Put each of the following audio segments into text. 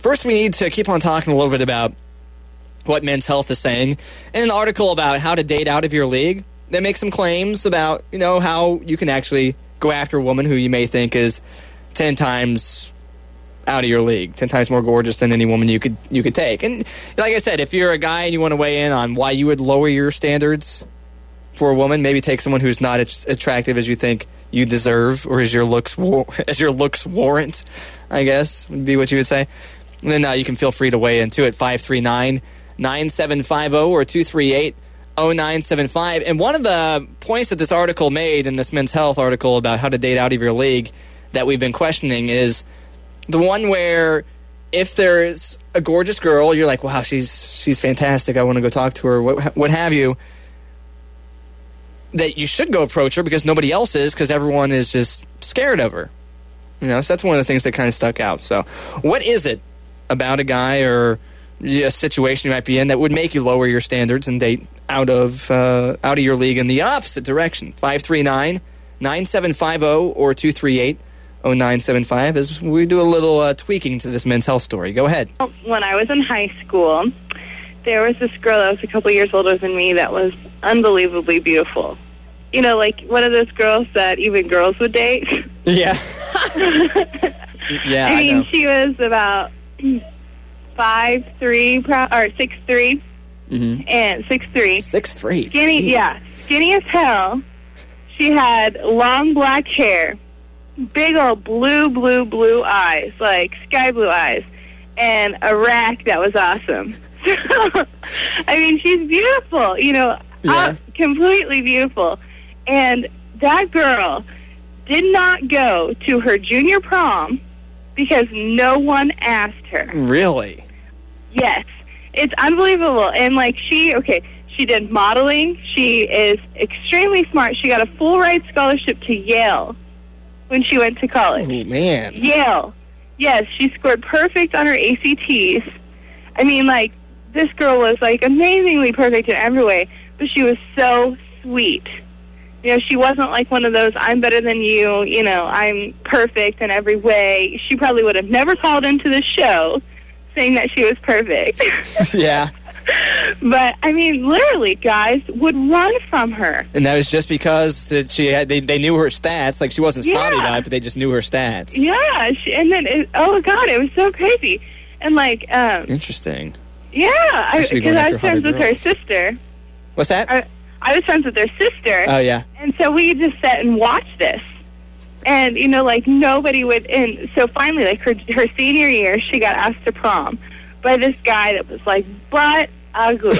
first we need to keep on talking a little bit about what Men's Health is saying. In an article about how to date out of your league, they make some claims about, how you can actually go after a woman who you may think is 10 times out of your league, 10 times more gorgeous than any woman you could take. And like I said, if you're a guy and you want to weigh in on why you would lower your standards for a woman, maybe take someone who's not as attractive as you think you deserve, or as your looks warrant, I guess, would be what you would say. And then you can feel free to weigh into it, 539-9750 or 238-0975. And one of the points that this article made in this Men's Health article about how to date out of your league that we've been questioning is the one where if there's a gorgeous girl, you're like, wow, she's fantastic, I want to go talk to her, what have you, that you should go approach her because nobody else is, because everyone is just scared of her. So that's one of the things that kind of stuck out. So what is it about a guy or a situation you might be in that would make you lower your standards and date out of your league in the opposite direction? 539-9750 or 238-0975 as we do a little tweaking to this Men's Health story. Go ahead. When I was in high school, there was this girl that was a couple years older than me that was unbelievably beautiful. Like one of those girls that even girls would date. Yeah. Yeah, I mean, she was about 5'3", or 6'3", and 6'3". 6'3". Skinny, Jeez. yeah, skinny as hell. She had long black hair, big old blue eyes, like sky blue eyes, and a rack that was awesome. I mean, she's beautiful, completely beautiful. And that girl did not go to her junior prom because no one asked her. Really? Yes. It's unbelievable. And, she did modeling. She is extremely smart. She got a full ride scholarship to Yale when she went to college. Oh, man. Yale. Yes, she scored perfect on her ACTs. I mean, this girl was, amazingly perfect in every way, but she was so sweet. She wasn't like one of those, I'm better than you, I'm perfect in every way. She probably would have never called into the show saying that she was perfect. Yeah. But, I mean, literally, guys would run from her. And that was just because that they knew her stats. She wasn't snobby about it, but they just knew her stats. Yeah. And then, it was so crazy. And, interesting. Yeah. Because I was friends with her sister. What's that? I was friends with their sister. Oh, yeah. And so we just sat and watched this. And, nobody would... And so finally, her senior year, she got asked to prom by this guy that was, butt ugly.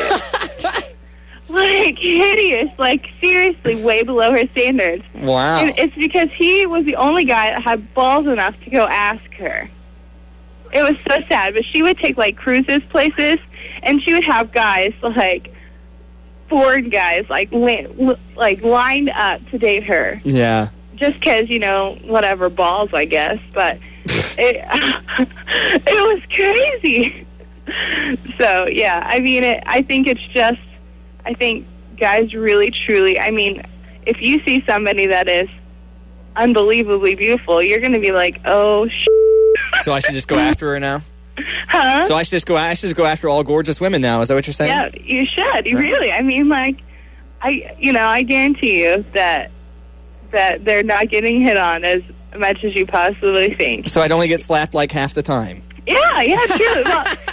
Hideous. Seriously, way below her standards. Wow. And it's because he was the only guy that had balls enough to go ask her. It was so sad. But she would take, cruises places, and she would have guys, foreign guys, lined up to date her. Yeah. Just because, whatever, balls, I guess. But it was crazy. So, yeah, I mean, I think guys really, truly, I mean, if you see somebody that is unbelievably beautiful, you're going to be like, oh, So I should just go after her now? Huh? So I should just go after all gorgeous women now. Is that what you're saying? Yeah, you should. You really. I mean, I guarantee you that they're not getting hit on as much as you possibly think. So I'd only get slapped half the time. Yeah, true. Well,